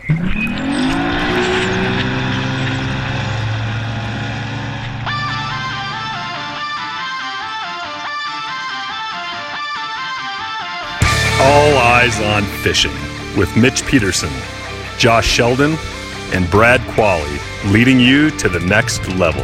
All Eyes on Fishing with Mitch Peterson, Josh Sheldon, and Brad Qualley, leading you to the next level.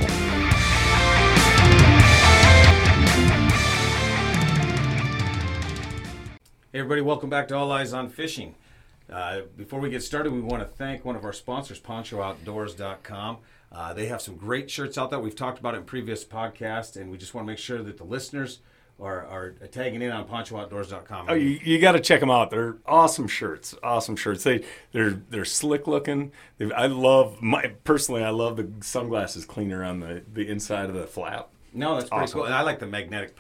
Hey everybody, welcome back to All Eyes on Fishing. Before we get started, we want to thank one of our sponsors, PonchoOutdoors.com. They have some great shirts out there. We've talked about it in previous podcasts, and we just want to make sure that the listeners are tagging in on PonchoOutdoors.com. Oh, you got to check them out. They're awesome shirts. Awesome shirts. They're slick looking. I love the sunglasses cleaner on the inside of the flap. No, that's pretty Awesome. cool. And I like the magnetic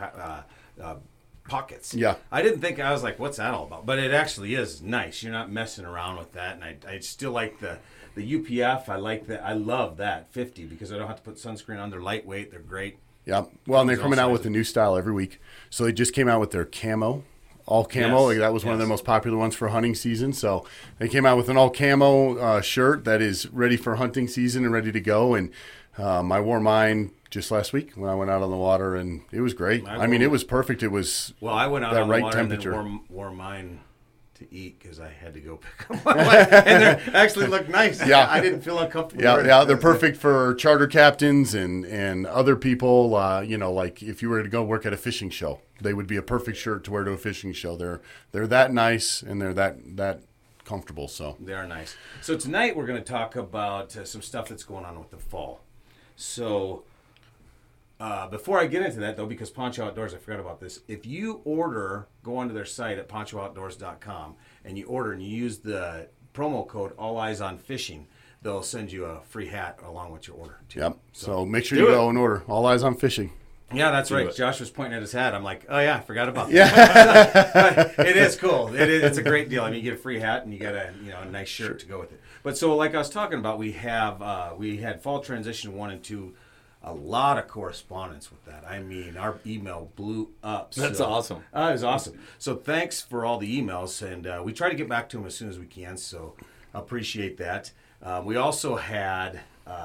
pockets. Yeah. I didn't think, I was like, what's that all about? But it actually is nice. You're not messing around with that. And I still like the UPF. I love that 50 because I don't have to put sunscreen on. They're lightweight. They're great. Yeah. Well, and they're coming out with a new style every week. So they just came out with their camo, all camo. Yes. That was one of the most popular ones for hunting season. So they came out with an all camo shirt that is ready for hunting season and ready to go. And I wore mine just last week when I went out on the water, and it was great. I mean, it was perfect. It was I went out that on the right water temperature. and then wore mine to eat because I had to go pick up my wife. And they actually looked nice. Yeah. I didn't feel uncomfortable. Yeah, they're perfect for charter captains and other people. Like if you were to go work at a fishing show, they would be a perfect shirt to wear to a fishing show. They're that nice and they're that comfortable. So They are nice. So tonight we're going to talk about some stuff that's going on with the fall. So before I get into that, though, because Poncho Outdoors, I forgot about this. If you go onto their site at PonchoOutdoors.com and you order and you use the promo code All Eyes on Fishing, they'll send you a free hat along with your order too. yep. So make sure you go and order. All Eyes on Fishing. Yeah, that's right. Josh was pointing at his hat. I'm like, oh yeah, I forgot about that. It is cool. It's a great deal. I mean, you get a free hat and you get a nice shirt to go with it. But so, like I was talking about, we had Fall Transition 1 and 2. A lot of correspondence with that. I mean, our email blew up. That's awesome. It was awesome. So thanks for all the emails, and we try to get back to them as soon as we can. So I appreciate that. We also had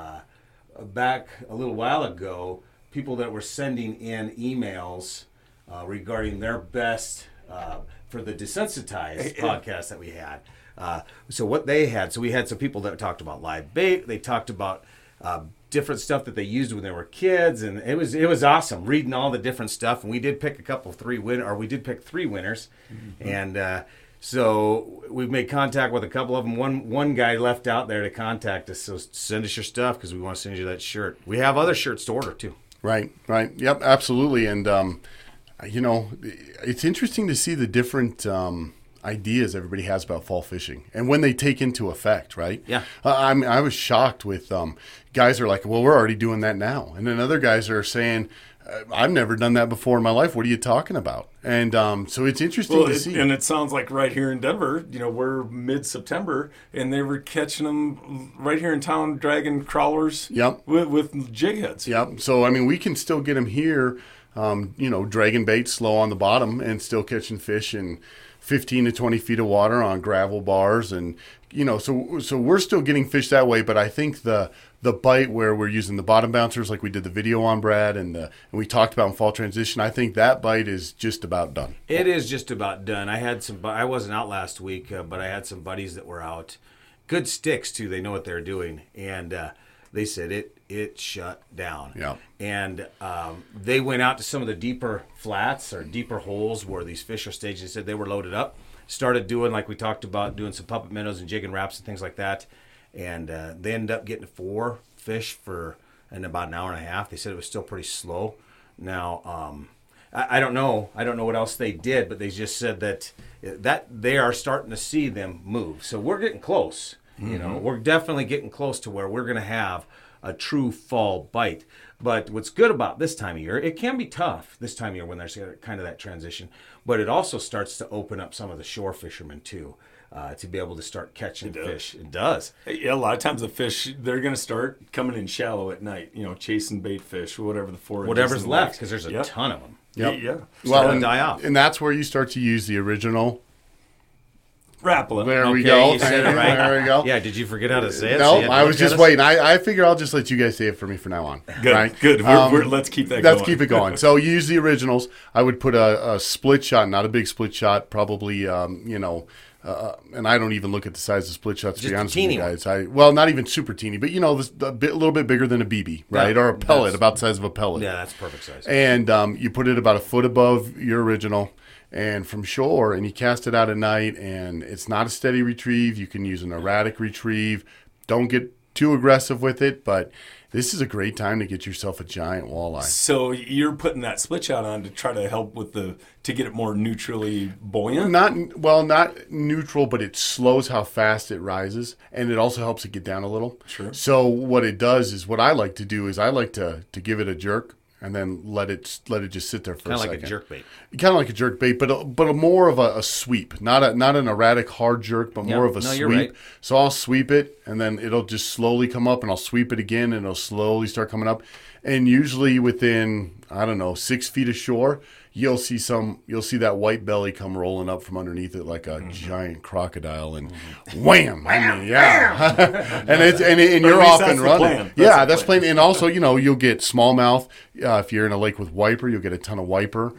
back a little while ago people that were sending in emails regarding their best for the Desensitized podcast that we had. So what they had, so we had some people that talked about live bait. They talked about different stuff that they used when they were kids, and it was awesome reading all the different stuff. And we did pick three winners, mm-hmm. And so we've made contact with a couple of them. One guy left out there to contact us, so send us your stuff because we want to send you that shirt. We have other shirts to order too. Right. Yep, absolutely. And it's interesting to see the different ideas everybody has about fall fishing and when they take into effect, right? Yeah. I was shocked with guys are like, well, we're already doing that now. And then other guys are saying, I've never done that before in my life. What are you talking about? And so it's interesting to see. And it sounds like right here in Denver, we're mid-September, and they were catching them right here in town, dragging crawlers with jig heads. Yep. So, I mean, we can still get them here, dragging bait slow on the bottom and still catching fish in 15 to 20 feet of water on gravel bars. And, so we're still getting fish that way. But I think the bite where we're using the bottom bouncers like we did the video on, Brad, and we talked about in Fall Transition, I think that bite is just about done. It is just about done. I wasn't out last week, but I had some buddies that were out. Good sticks, too. They know what they're doing. And they said it shut down. Yeah. And they went out to some of the deeper flats or deeper holes where these fish are staged. They said they were loaded up. Started doing, like we talked about, doing some puppet minnows and jigging wraps and things like that. And they ended up getting 4 fish in about an hour and a half. They said it was still pretty slow. Now, I don't know. I don't know what else they did, but they just said that they are starting to see them move. So we're getting close. Mm-hmm. We're definitely getting close to where we're going to have a true fall bite. But what's good about this time of year, it can be tough this time of year when there's kind of that transition, but it also starts to open up some of the shore fishermen too, to be able to start catching fish. It does. Yeah, a lot of times the fish, they're going to start coming in shallow at night, chasing bait fish, whatever the forage whatever's left, because there's a ton of them. Yep. Yeah. Well, die off. And that's where you start to use the original Rapala. There we Okay, go. you said it right. There we go. Yeah, did you forget how to say it? No, So you had to I was look at just us? waiting. I figure I'll just let you guys say it for me from now on. Good, right? good. Let's keep that Let's going. keep it going. So you use the originals. I would put a split shot, not a big split shot, probably, and I don't even look at the size of split shots, to Just be a honest with teeny you guys. Well, not even super teeny, but, a little bit bigger than a BB, right? Yeah, or a pellet, that's- about the size of a pellet. Yeah, that's perfect size. And you put it about a foot above your original and from shore, and you cast it out at night, and it's not a steady retrieve. You can use an erratic retrieve. Don't get too aggressive with it, but this is a great time to get yourself a giant walleye. So you're putting that split shot on to try to help with to get it more neutrally buoyant? Not neutral, but it slows how fast it rises, and it also helps it get down a little. Sure. So what it does is, what I like to do is I like to give it a jerk and then let it just sit there for Kind a of second. like a jerkbait. Kind of like a jerk bait, but a more of a sweep, not an erratic hard jerk, but more of a no, sweep. you're right. So I'll sweep it, and then it'll just slowly come up, and I'll sweep it again, and it'll slowly start coming up. And usually within 6 feet of shore, you'll see that white belly come rolling up from underneath it like a giant crocodile, and wham! I mean, yeah, and you're least off that's and the running. plan. Yeah, That's that's the playing. And also, you'll get smallmouth. If you're in a lake with wiper, you'll get a ton of wiper.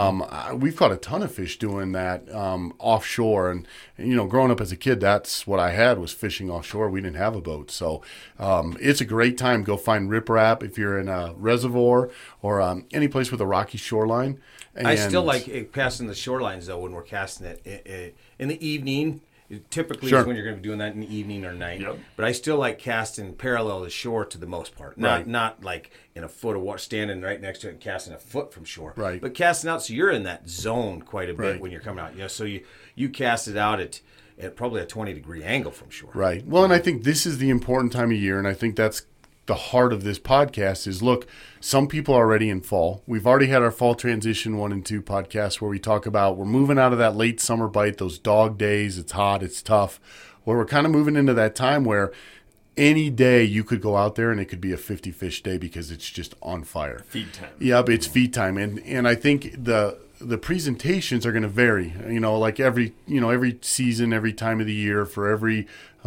We've caught a ton of fish doing that offshore, and growing up as a kid, that's what I had, was fishing offshore. We didn't have a boat, so it's a great time. Go find riprap if you're in a reservoir or any place with a rocky shoreline. I still like casting the shorelines, though, when we're casting it in the evening. Typically, Sure. is when you're going to be doing that in the evening or night. Yep. But I still like casting parallel to shore to the most part. Right. Not like in a foot of water, standing right next to it and casting a foot from shore. Right. But casting out, so you're in that zone quite a bit Right. when you're coming out. So you cast it out at probably a 20-degree angle from shore. Right. Well, and I think this is the important time of year, and I think that's the heart of this podcast is, look, some people are already in fall. We've already had our fall transition 1 and 2 podcasts where we talk about we're moving out of that late summer bite, those dog days. It's hot, it's tough. Where we're kind of moving into that time where any day you could go out there and it could be a 50 fish day because it's just on fire. Feed time. Yep, it's feed time, and I think the presentations are going to vary. Like every season, every time of the year, for every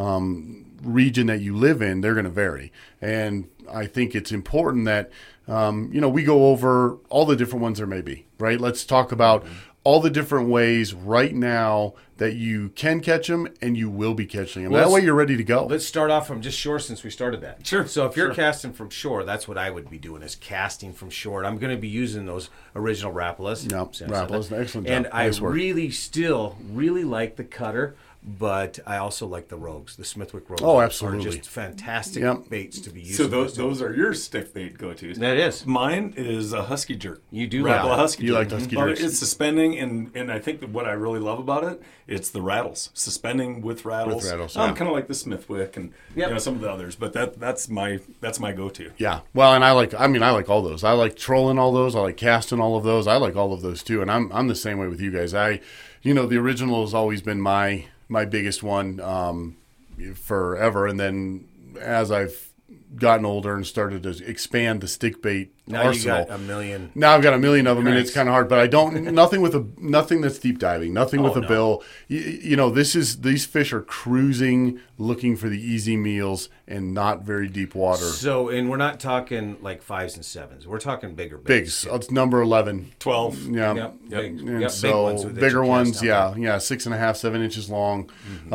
region that you live in, they're going to vary. And I think it's important that we go over all the different ones there may be. Right? Let's talk about all the different ways right now that you can catch them and you will be catching them. Well, That way you're ready to go. Let's start off from just shore since we started that. Sure, So if you're sure. casting from shore, that's what I would be doing, is casting from shore. And I'm going to be using those original Rapalas. Yep, Since I said Rapalas, that. excellent job. And I Nice work. really like the cutter, but I also like the rogues. The Smithwick rogues Oh, absolutely. are just fantastic Yep. baits to be using. So those are your stick bait go-tos. That is. Mine is a husky jerk. You do Rapala like husky You jerk. like husky But jerks. it's suspending, and I think that what I really love about it, it's the rattles. Suspending with rattles. With rattles, yeah. Kind of like the Smithwick and Yep. some of the others, but that's my go-to. Yeah. Well, and I like all those. I like trolling all those. I like casting all of those. I like all of those too. And I'm the same way with you guys. The original has always been my biggest one forever. And then as I've gotten older and started to expand the stick bait Now arsenal, you got a million. now I've got a million of them, and Nice. it's kind of hard. But I don't nothing that's deep diving, nothing with a no. bill. These fish are cruising, looking for the easy meals and not very deep water. So, and we're not talking like 5s and 7s. We're talking bigger baits. Bigs. It's number 11. 12. Yeah. Yep. Big, And yep, so big ones that you bigger cast ones, out. yeah, 6.5, 7 inches long.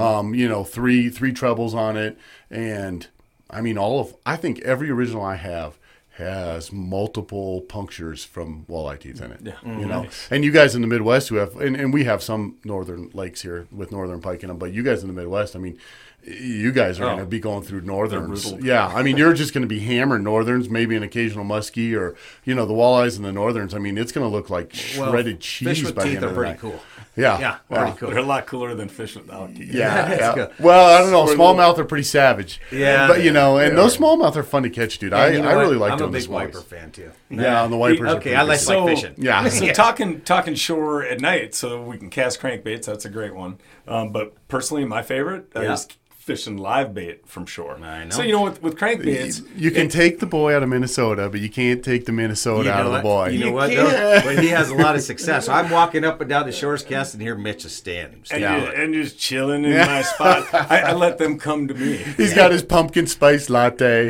Three trebles on it, and I mean I think every original I have has multiple punctures from walleye teeth in it. Yeah. Nice. And you guys in the Midwest who have, and we have some northern lakes here with northern pike in them, but you guys in the Midwest, I mean, you guys are going to be going through northerns. riddled. Yeah, I mean, you're just going to be hammering northerns, maybe an occasional muskie, or the walleyes in the northerns. I mean, it's going to look like shredded cheese Fish with by the teeth end are of the pretty night. cool. Yeah, Yeah, yeah. pretty cool. They're a lot cooler than fish without teeth. Yeah. good. Well, I don't know. Smallmouth are pretty savage. Yeah. But, and those smallmouth are fun to catch, dude. I And you know really what? like I'm doing a the big smalls. wiper fan too. Yeah, and the wipers are Okay, pretty I like good. fishing. Yeah. So talking shore at night, so we can cast crankbaits. That's a great one. But personally, my favorite is fishing live bait from shore. I know. So, you know, with crankbaits, You can take the boy out of Minnesota, but you can't take the Minnesota out of the boy. You know what, though? But he has a lot of success. I'm walking up and down the shores cast and here Mitch is standing. and just chilling in my spot. I let them come to me. He's got his pumpkin spice latte.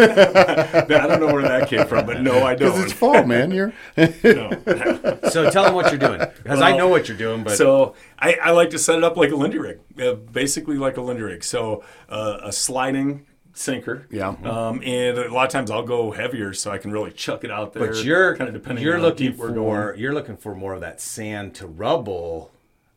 I don't know where that came from, but no, I don't. Because it's fall, man. You're No. So tell him what you're doing. Because I know what you're doing, but... So I like to set it up like a Lindy rig, basically like a Lindy rig. So a sliding sinker. Yeah. And a lot of times I'll go heavier so I can really chuck it out there. But you're kind of depending you're on how looking deep we're going. you're looking for more of that sand to rubble,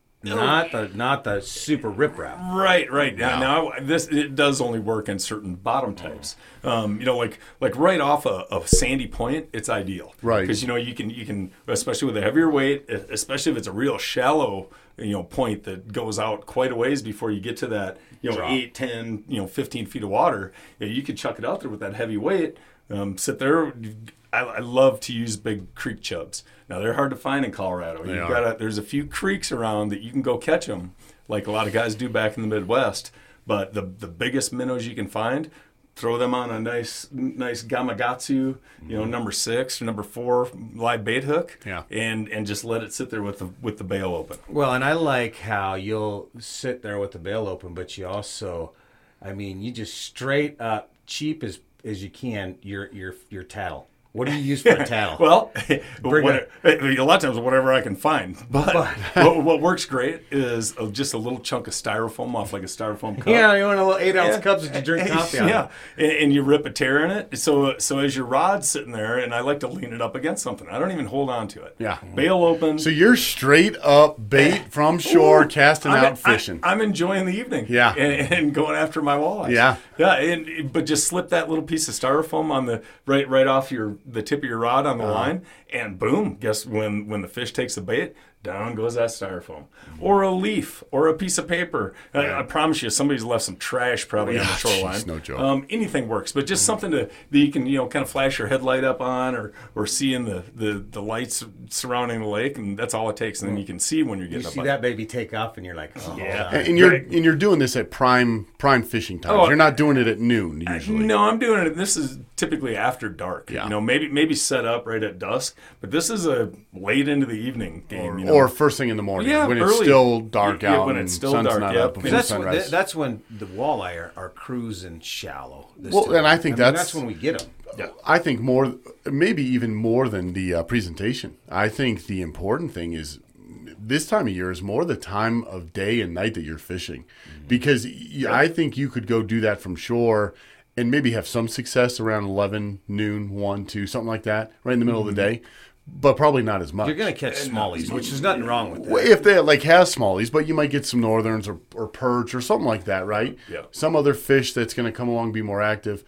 not the super riprap. Right. Now it does only work in certain bottom types. You know, like right off a sandy point, it's ideal. Right. Because you know you can especially with a heavier weight, especially if it's a real shallow point that goes out quite a ways before you get to that 8, 10, 15 feet of water. You could chuck it out there with that heavy weight. Sit there. I love to use big creek chubs. Now they're hard to find in Colorado. There's a few creeks around that you can go catch them, like a lot of guys do back in the Midwest. But the biggest minnows you can find, throw them on a nice Gamakatsu, number 6 or number 4 live bait hook, and just let it sit there with the bail open. Well, and I like how you'll sit there with the bail open, but you also, you just straight up cheap as you can your tattle. What do you use for a tattle? Well, a lot of times whatever I can find. But what works great is just a little chunk of styrofoam off like a styrofoam cup. Yeah, you want a little 8-ounce cups that you drink coffee out of. Yeah, and you rip a tear in it. So as your rod's sitting there, and I like to lean it up against something. I don't even hold on to it. Yeah. Bail open. So you're straight up bait from shore, casting out fishing. I'm enjoying the evening. Yeah. And going after my walleyes. Yeah. Yeah, but just slip that little piece of styrofoam on the right off the tip of your rod on the line, and boom, guess when the fish takes the bait, down goes that styrofoam. Or a leaf, or a piece of paper. I promise you, somebody's left some trash probably on the shoreline. Geez, no joke. Anything works, but just something that you can kind of flash your headlight up on, or see in the lights surrounding the lake, and that's all it takes. And then you can see when you're getting You up see on that baby take off, and you're like, oh. Yeah. And you're doing this at prime fishing times. You're not doing it at noon usually. No, I'm doing it. This is typically after dark. Yeah. Maybe set up right at dusk, but this is a late into the evening game. Or first thing in the morning when it's early. still dark out when and it's still sun's dark, not yeah. up before sunrise. That's when the walleye are cruising shallow. And I think that's when we get them. Yeah. I think maybe even more than the presentation. I think the important thing is this time of year is more the time of day and night that you're fishing, because I think you could go do that from shore and maybe have some success around 11, noon, 1, 2, something like that, right in the middle of the day, but probably not as much. You're going to catch smallies, which is nothing wrong with that. Well, if they have smallies, but you might get some northerns or perch or something like that, right? Yeah. Some other fish that's going to come along, be more active,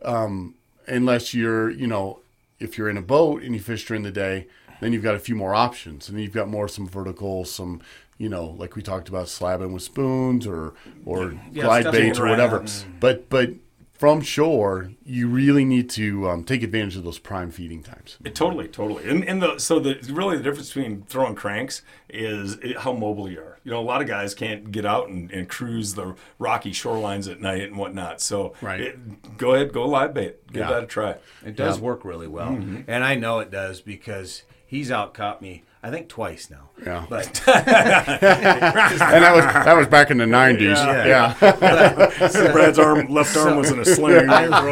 unless you're, if you're in a boat and you fish during the day, then you've got a few more options, and then you've got some vertical, some, like we talked about, slabbing with spoons or glide baits or whatever. But from shore, you really need to take advantage of those prime feeding times. Totally. And so the difference between throwing cranks is how mobile you are. A lot of guys can't get out and cruise the rocky shorelines at night and whatnot. So go ahead, go live bait. Give that a try. It does work really well. Mm-hmm. And I know it does because he's out-caught me, I think, twice now. Yeah. But and that was back in the 90s. Yeah. Brad's left arm was in a sling.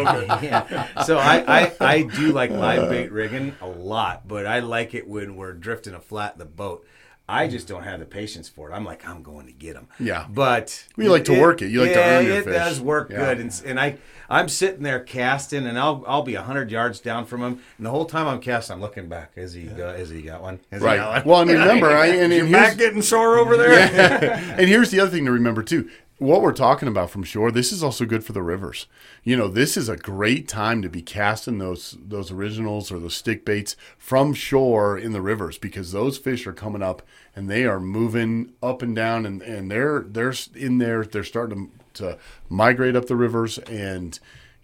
So I do like live bait rigging a lot, but I like it when we're drifting a flat in the boat. I just don't have the patience for it. I'm going to get them. Yeah. But you like to work it. You like to earn your fish. It does work good. And I'm sitting there casting, and I'll be 100 yards down from him, and the whole time I'm casting, I'm looking back. Has he got one? Right. Well, and remember, you're back getting sore over there. Yeah. And here's the other thing to remember too. What we're talking about from shore, this is also good for the rivers. This is a great time to be casting those originals or those stick baits from shore in the rivers, because those fish are coming up and they are moving up and down, and they're in there. They're starting to migrate up the rivers, and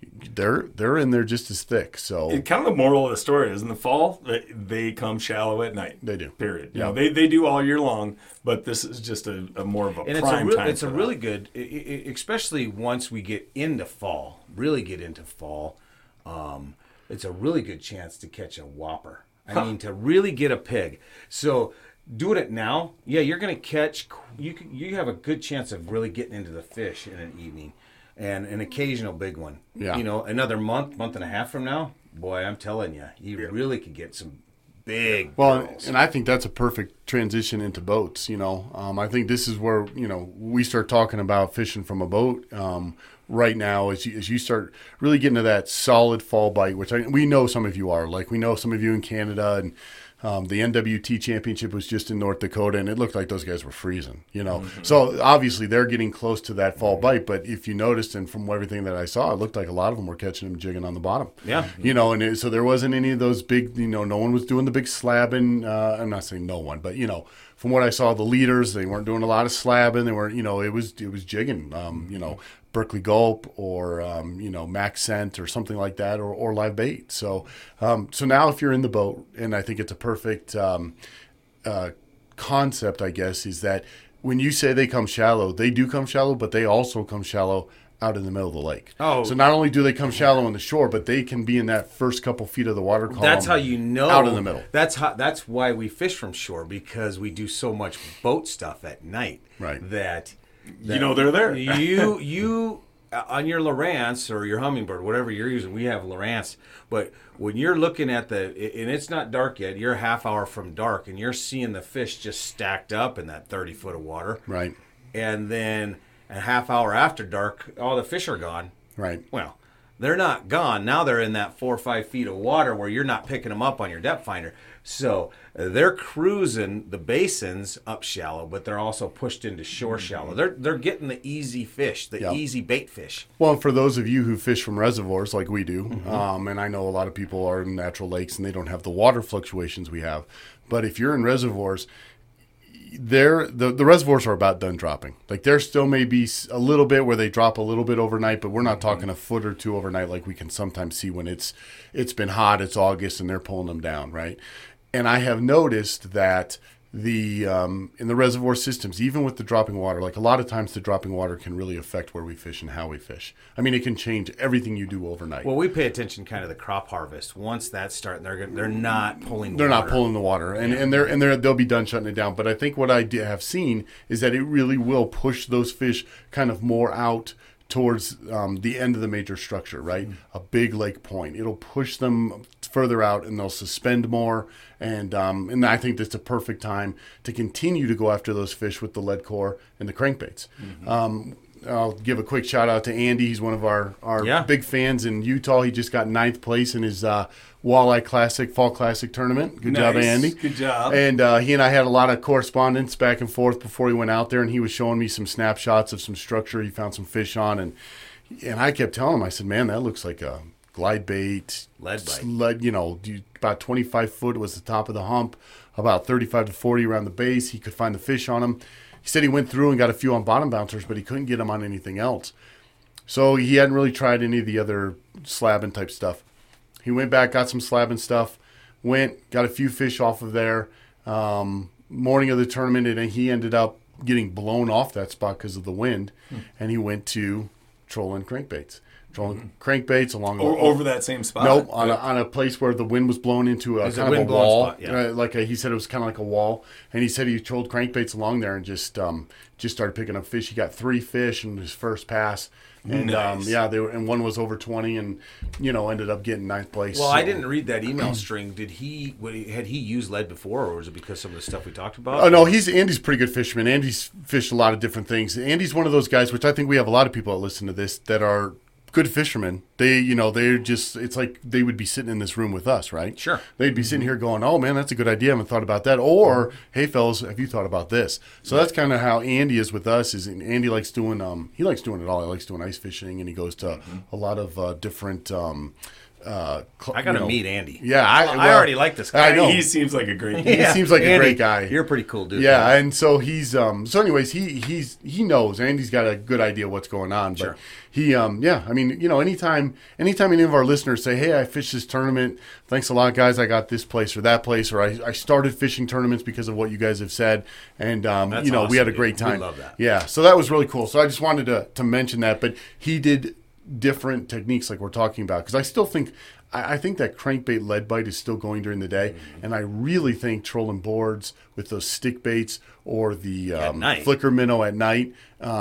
they're in there just as thick. So Kind of the moral of the story is in the fall, they come shallow at night. They do. Period. You know, they do all year long, but this is just a more of a And prime time. It's a really good, especially once we get into fall, really get into fall, it's a really good chance to catch a whopper. I mean, to really get a pig. So doing it now, yeah, you're going to catch, you have a good chance of really getting into the fish in an evening. And an occasional big one. Yeah. You know, another month and a half from now, boy, I'm telling you, you really could get some big girls. And I think that's a perfect transition into boats. You know, I think this is where, you know, we start talking about fishing from a boat right now as you start really getting to that solid fall bite, which we know some of you are. Like, we know some of you in Canada, and the NWT championship was just in North Dakota, and it looked like those guys were freezing, you know. Mm-hmm. So obviously they're getting close to that fall bite, but if you noticed, and from everything that I saw, it looked like a lot of them were catching them jigging on the bottom. Yeah. You know, and so there wasn't any of those big, you know, no one was doing the big slabbing. I'm not saying no one, but, you know, from what I saw, the leaders, they weren't doing a lot of slabbing. They weren't, you know, it was jigging, you know, Berkeley Gulp or, you know, Max Scent or something like that, or live bait. So so now if you're in the boat, and I think it's a perfect concept, I guess, is that when you say they come shallow, they do come shallow, but they also come shallow out in the middle of the lake. Oh. So not only do they come shallow on the shore, but they can be in that first couple feet of the water column. That's how you know. Out in the middle. That's why we fish from shore, because we do so much boat stuff at night. Right. That you know they're there. you on your Lowrance or your Humminbird, whatever you're using, we have Lowrance. But when you're looking at and it's not dark yet, you're a half hour from dark, and you're seeing the fish just stacked up in that 30 foot of water. Right. And then a half hour after dark, all the fish are gone. Right. Well, they're not gone. Now they're in that 4 or 5 feet of water where you're not picking them up on your depth finder. So they're cruising the basins up shallow, but they're also pushed into shore shallow. They're getting the easy fish, the easy bait fish. Well, for those of you who fish from reservoirs like we do, and I know a lot of people are in natural lakes and they don't have the water fluctuations we have, but if you're in reservoirs, the reservoirs are about done dropping. Like, there still may be a little bit where they drop a little bit overnight, but we're not talking a foot or two overnight like we can sometimes see when it's been hot, it's August, and they're pulling them down, right? And I have noticed that in the reservoir systems, even with the dropping water, like, a lot of times the dropping water can really affect where we fish and how we fish. I mean, it can change everything you do overnight. Well, we pay attention kind of the crop harvest. Once that's starting, they're not pulling. They're not pulling the water, and they'll be done shutting it down. But I think what I have seen is that it really will push those fish kind of more out towards the end of the major structure, right? A big lake point. It'll push them further out, and they'll suspend more. And I think that's a perfect time to continue to go after those fish with the lead core and the crankbaits. I'll give a quick shout out to Andy. He's one of our big fans in Utah. He just got 9th place in his Walleye Classic, Fall Classic tournament. Good job, Andy. Good job. And he and I had a lot of correspondence back and forth before he went out there, and he was showing me some snapshots of some structure he found some fish on. And I kept telling him, I said, man, that looks like a glide bait. Lead bite. You know, about 25 foot was the top of the hump, about 35 to 40 around the base. He could find the fish on him. He said he went through and got a few on bottom bouncers, but he couldn't get them on anything else. So he hadn't really tried any of the other slabbing type stuff. He went back, got some slabbing stuff, got a few fish off of there. Morning of the tournament, and he ended up getting blown off that spot because of the wind, and he went to trolling crankbaits. Trolling crankbaits along over that same spot. Nope, on a place where the wind was blown into a kind of a wall. Spot, yeah. He said it was kind of like a wall, and he said he trolled crankbaits along there and just started picking up fish. He got 3 fish in his first pass, and nice. And one was over 20, and ended up getting 9th place. Well, I didn't read that email string. Had he used lead before, or was it because some of the stuff we talked about? Oh no, Andy's a pretty good fisherman. Andy's fished a lot of different things. Andy's one of those guys, which I think we have a lot of people that listen to this that are good fishermen. They're just, it's like they would be sitting in this room with us, right? Sure. They'd be sitting here going, oh man, that's a good idea. I haven't thought about that. Or, hey fellas, have you thought about this? So that's kind of how Andy is with us. Andy likes doing, he likes doing it all. He likes doing ice fishing, and he goes to a lot of different I gotta meet Andy. Yeah, I already like this guy. I know. He seems like a great He seems like Andy, a great guy. You're a pretty cool dude. Yeah, and so he's so anyways, he knows. Andy's got a good idea what's going on. But Sure. he yeah, I mean, anytime any of our listeners say, "Hey, I fished this tournament. Thanks a lot, guys. I got this place or that place, or I started fishing tournaments because of what you guys have said." And That's we awesome, had a dude. great time. We love that. Yeah, so that was really cool. So I just wanted to mention that, but he did different techniques like we're talking about, because I still think I think that crankbait lead bite is still going during the day, and I really think trolling boards with those stick baits or the flicker minnow at night,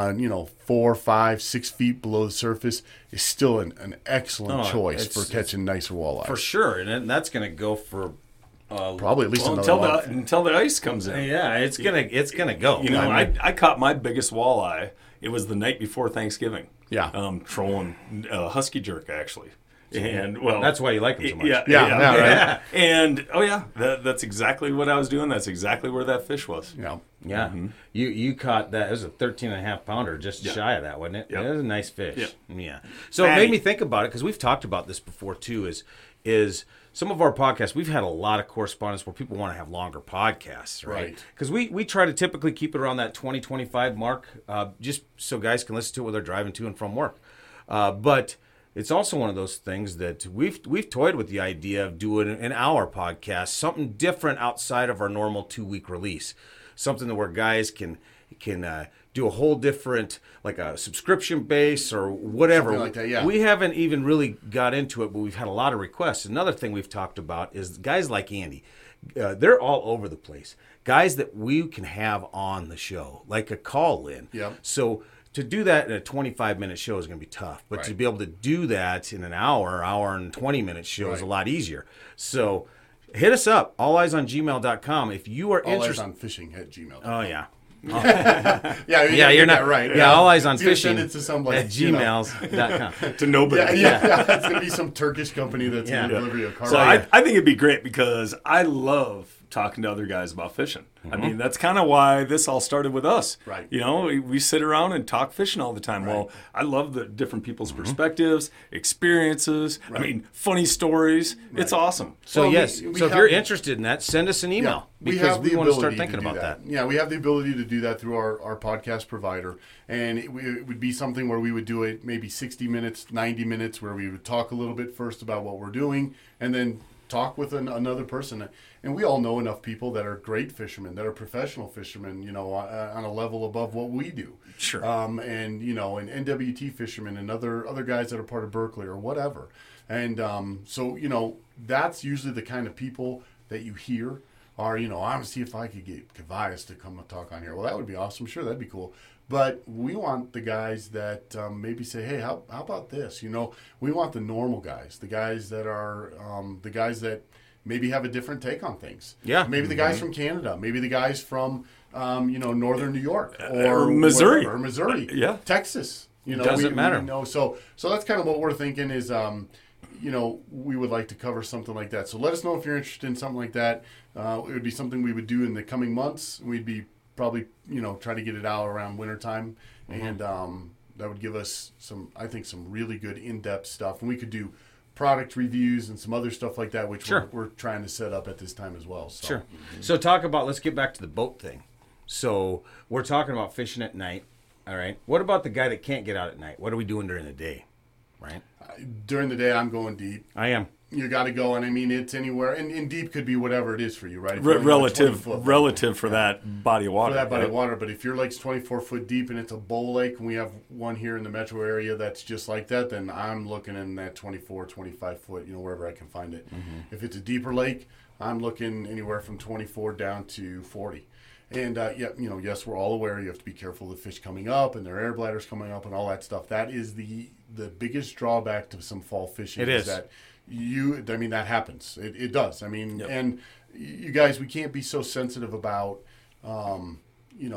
4, 5, 6 feet below the surface is still an excellent choice for catching nicer walleyes. For sure, and that's going to go for probably at least another month. Until the ice comes in. Yeah, it's gonna go. I caught my biggest walleye. It was the night before Thanksgiving. Yeah. Trolling husky jerk actually. And well, that's why you like them so much. Yeah, right. And that's exactly what I was doing. That's exactly where that fish was. Yeah. Yeah. Mm-hmm. You caught that. It was a 13.5 pounder, just shy of that, wasn't it? Yep. It was a nice fish. Yep. Yeah. So it made me think about it, because we've talked about this before too, is some of our podcasts, we've had a lot of correspondence where people want to have longer podcasts, right? Because we try to typically keep it around that 20-25 mark, just so guys can listen to it while they're driving to and from work. But it's also one of those things that we've toyed with the idea of doing an hour podcast, something different outside of our normal 2-week release, something where guys can do a whole different, like a subscription base or whatever. Something like that, yeah. We haven't even really got into it, but we've had a lot of requests. Another thing we've talked about is guys like Andy. They're all over the place. Guys that we can have on the show, like a call-in. Yep. So to do that in a 25-minute show is going to be tough. But to be able to do that in an hour and 20-minute show is a lot easier. So hit us up, alleyesongmail.com, if you are interested. Alleyesonfishing@gmail.com. Oh, yeah. Yeah, you're not that right. Yeah, alleyesonfishing send it to somebody, at gmails.com. To nobody. Yeah, it's going to be some Turkish company that's going to deliver you a car. So I think it'd be great, because I love talking to other guys about fishing. I mean, that's kind of why this all started with us. Right. We sit around and talk fishing all the time. Right. Well, I love the different people's perspectives, experiences. Right. I mean, funny stories. Right. It's awesome. So so if you're interested in that, send us an email, because we want to start thinking about that. Yeah, we have the ability to do that through our podcast provider, and it would be something where we would do it maybe 60 minutes, 90 minutes, where we would talk a little bit first about what we're doing, and then talk with another person. And we all know enough people that are great fishermen, that are professional fishermen, on a level above what we do. Sure. And NWT fishermen and other guys that are part of Berkeley or whatever. And so that's usually the kind of people that you hear are, I'm going to see if I could get Kevias to come and talk on here. Well, that would be awesome. Sure, that'd be cool. But we want the guys that maybe say, hey, how about this? We want the normal guys, the guys that are the guys that maybe have a different take on things. Yeah. Maybe the guys from Canada, maybe the guys from northern New York or Missouri, or Missouri, Texas. Doesn't matter. So that's kind of what we're thinking is. We would like to cover something like that. So let us know if you're interested in something like that. It would be something we would do in the coming months. We'd be probably, try to get it out around wintertime. And that would give us some really good in-depth stuff. And we could do product reviews and some other stuff like that, which we're trying to set up at this time as well. So. Sure. So let's get back to the boat thing. So we're talking about fishing at night. All right. What about the guy that can't get out at night? What are we doing during the day? Right. During the day, I'm going deep. I am. You got to go, and I mean, it's anywhere, and deep could be whatever it is for you, right? Relative for that body of water. For that body of water, but if your lake's 24 foot deep and it's a bowl lake, and we have one here in the metro area that's just like that, then I'm looking in that 24, 25 foot, wherever I can find it. Mm-hmm. If it's a deeper lake, I'm looking anywhere from 24 down to 40. And, yes, we're all aware you have to be careful of the fish coming up and their air bladders coming up and all that stuff. That is the biggest drawback to some fall fishing. It is. That that happens. It does. I mean, and you guys, we can't be so sensitive about,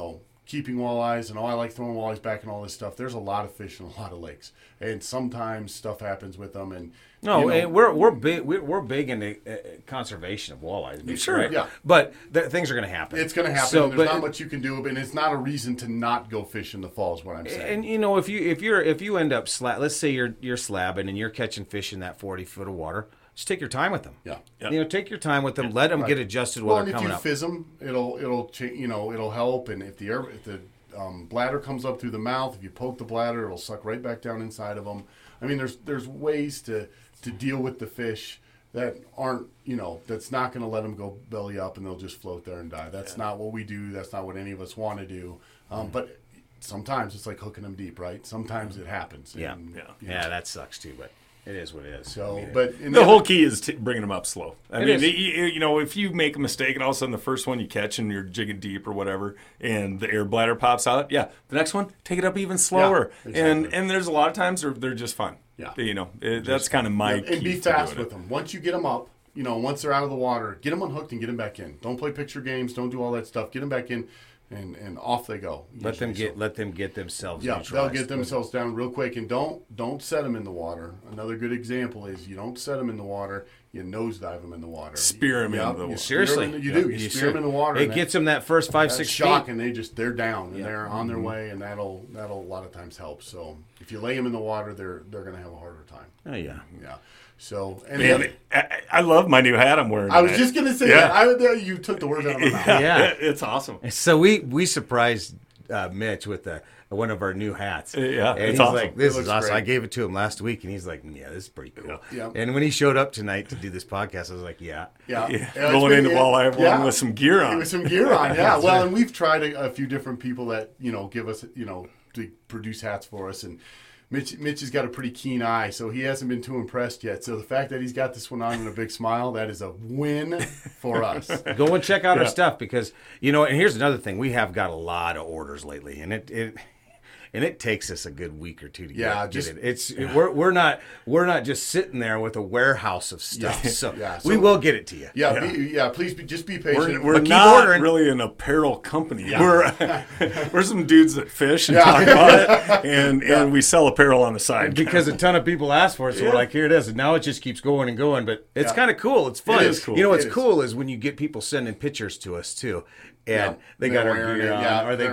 keeping walleyes and I like throwing walleyes back and all this stuff. There's a lot of fish in a lot of lakes, and sometimes stuff happens with them. And and we're big into conservation of walleyes. Sure, right? Yeah. But things are going to happen. It's going to happen. So, and there's not much you can do, and it's not a reason to not go fish in the fall. Is what I'm saying. And if you end up let's say you're slabbing and you're catching fish in that 40 foot of water, just take your time with them. Yeah. Take your time with them. Let them get adjusted while they're coming up. Well, and if you fizz them, it'll help. And if the bladder comes up through the mouth, if you poke the bladder, it'll suck right back down inside of them. I mean, there's ways to deal with the fish that aren't, that's not going to let them go belly up and they'll just float there and die. That's not what we do. That's not what any of us want to do. But sometimes it's like hooking them deep, right? Sometimes it happens. Yeah. And, That sucks too, but it is what it is. So, the whole key is bringing them up slow. I mean, is. if you make a mistake and all of a sudden the first one you catch and you're jigging deep or whatever, and the air bladder pops out, the next one, take it up even slower. Yeah, exactly. And there's a lot of times they're just fine. Yeah. That's kind of my key. And be fast with them. Once you get them up, once they're out of the water, get them unhooked and get them back in. Don't play picture games. Don't do all that stuff. Get them back in. And off they go. Let them get themselves. Yeah, they'll get themselves down real quick, and don't set them in the water. Another good example is you don't set them in the water. You nosedive them in the water. Spear them into the water. Seriously, you spear them in the water. It gets them that first 5-6 feet. Shock, and they're down and they're on their way, and that'll a lot of times help. So if you lay them in the water, they're going to have a harder time. Oh yeah. So, I love my new hat I'm wearing. I was just going to say that. You took the words out of my mouth. Yeah, it's awesome. So we surprised Mitch with one of our new hats. Yeah, and he's awesome. like, "This is awesome." Great. I gave it to him last week, and he's like, "Yeah, this is pretty cool." Yeah. And when he showed up tonight to do this podcast, I was like, "Yeah." Rolling into walleye one with some gear on. With some gear on, yeah. Well, and we've tried a few different people that give us to produce hats for us, and Mitch has got a pretty keen eye, so he hasn't been too impressed yet. So the fact that he's got this one on and a big smile, that is a win for us. Go and check out our stuff because, and here's another thing. We have got a lot of orders lately, and it takes us a good week or two to get it. We're not just sitting there with a warehouse of stuff. So we will get it to you. Please just be patient. We're not really an apparel company. Yeah. We're some dudes that fish and talk about it, and we sell apparel on the side. Because a ton of people ask for it, so we're like, here it is. And now it just keeps going and going, but it's kind of cool. It's fun. It is cool. What's cool is when you get people sending pictures to us too. And they got our gear on, or they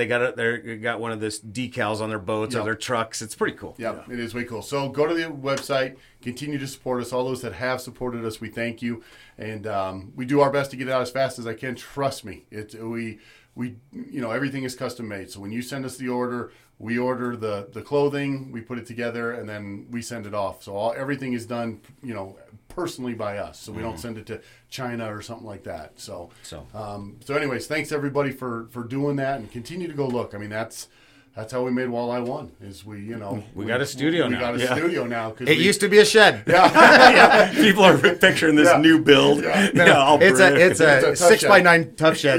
got one of this decals on their boats or their trucks. It's pretty cool. Yeah, it is way cool. So go to the website, continue to support us. All those that have supported us, we thank you, and we do our best to get it out as fast as I can. Trust me, we everything is custom made. So when you send us the order, we order the clothing, we put it together, and then we send it off. So everything is done, personally by us. So we don't send it to China or something like that. So anyways, thanks everybody for doing that, and continue to go look. I mean, that's how we made Walleye One. Is we got a studio now. We got a studio now. It used to be a shed. People are picturing this new build. It's a 6x9 tough shed.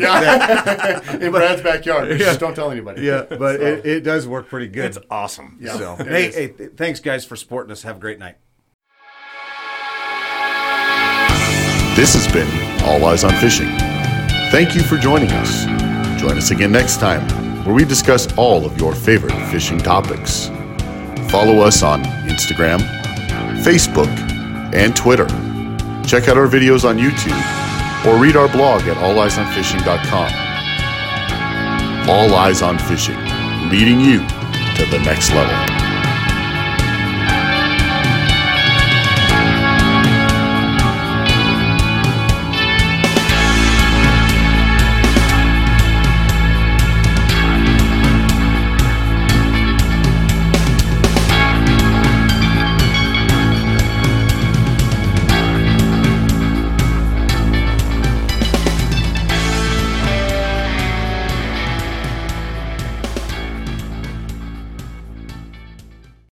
In Brad's backyard. Just don't tell anybody. Yeah, but it does work pretty good. It's awesome. Yeah. So hey, thanks guys for supporting us. Have a great night. This has been All Eyes on Fishing. Thank you for joining us. Join us again next time, where we discuss all of your favorite fishing topics. Follow us on Instagram, Facebook, and Twitter. Check out our videos on YouTube, or read our blog at alleyesonfishing.com. All Eyes on Fishing, leading you to the next level.